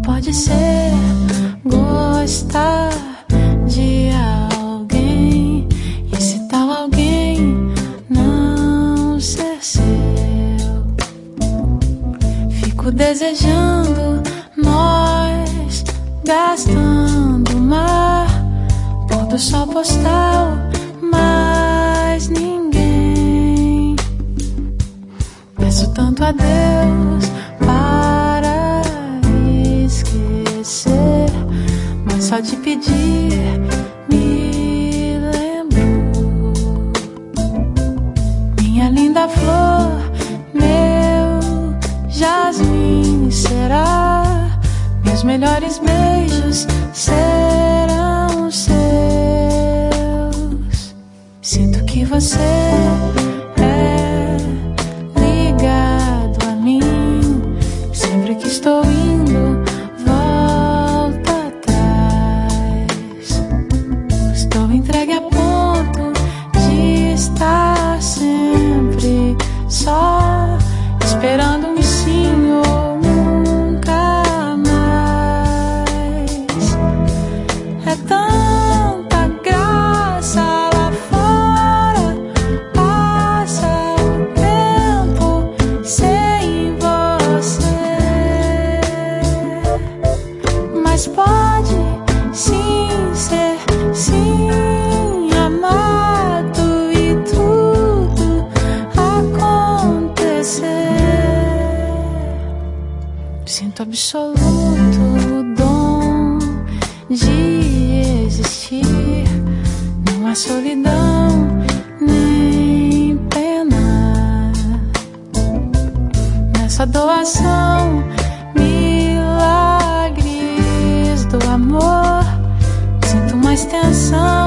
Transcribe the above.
pode ser gostar de alguém e esse tal alguém não ser seu. Fico desejando nós gastando o mar, pôr do sol postal, mas ninguém. Peço tanto a Deus para esquecer, mas só de pedir me lembrou. Minha linda flor, meu jasmim será, meus melhores beijos serão seus. Sinto que você é ligado a mim, sempre que estou indo, volta atrás. Estou entregue a ponto de estar sempre só, esperando um sim ou nunca mais. É tanta graça lá fora, passa o tempo sem você, mas pode sim ser sim amado e tudo acontecer. Sinto absoluto o dom de existir, não há solidão nem pena nessa doação, milagres do amor. Sinto uma extensão